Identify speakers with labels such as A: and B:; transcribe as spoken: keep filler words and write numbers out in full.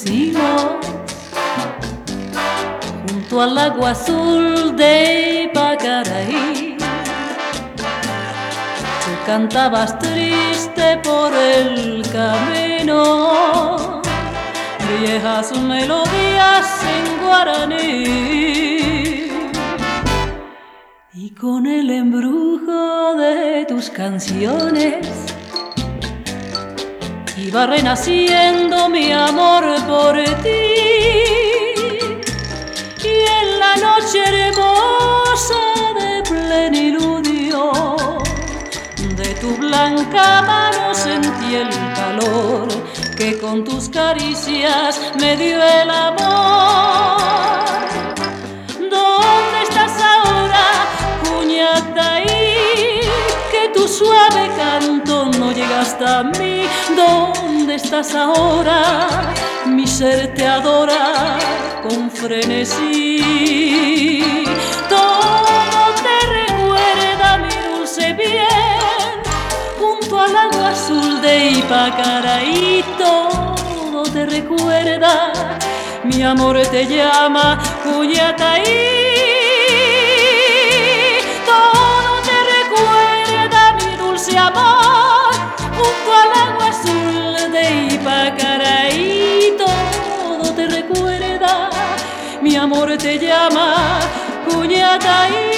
A: pusimos junto al agua azul de Ipacaraí. Tú cantabas triste por el camino viejas melodías en guaraní, y con el embrujo de tus canciones iba renaciendo mi amor por ti. Y en la noche hermosa de pleniludio de tu blanca mano sentí el calor que con tus caricias me dio el amor. ¿Dónde estás ahora, Cuñataí? Que tu suave canto no llega hasta mí. ¿Dónde estás ahora? Mi ser te adora con frenesí. Todo te recuerda mi dulce bien junto al agua azul de Ipacaraí. Todo te recuerda, mi amor te llama, Cuñataí. Todo te recuerda, mi dulce amor, junto al agua azul de Ipacaraí. Todo te recuerda, mi amor te llama, Cuñataí.